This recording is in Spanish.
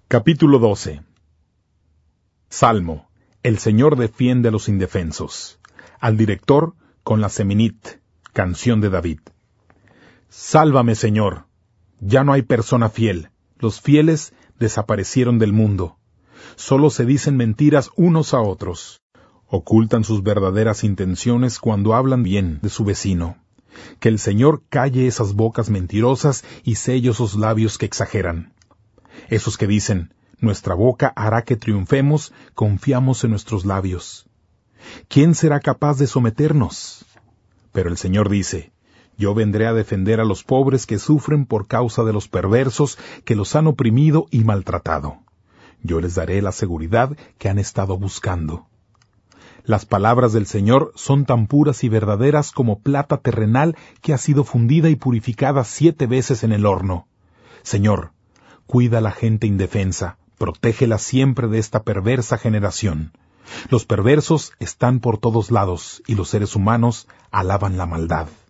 Capítulo 12. Salmo. El Señor defiende a los indefensos. Al director, con la Seminit, canción de David. Sálvame, Señor. Ya no hay persona fiel. Los fieles desaparecieron del mundo. Solo se dicen mentiras unos a otros. Ocultan sus verdaderas intenciones cuando hablan bien de su vecino. Que el Señor calle esas bocas mentirosas y selle esos labios que exageran. Esos que dicen, nuestra boca hará que triunfemos, confiamos en nuestros labios. ¿Quién será capaz de someternos? Pero el Señor dice, yo vendré a defender a los pobres que sufren por causa de los perversos que los han oprimido y maltratado. Yo les daré la seguridad que han estado buscando. Las palabras del Señor son tan puras y verdaderas como plata terrenal que ha sido fundida y purificada 7 veces en el horno. Señor, cuida a la gente indefensa, protégela siempre de esta perversa generación. Los perversos están por todos lados y los seres humanos alaban la maldad.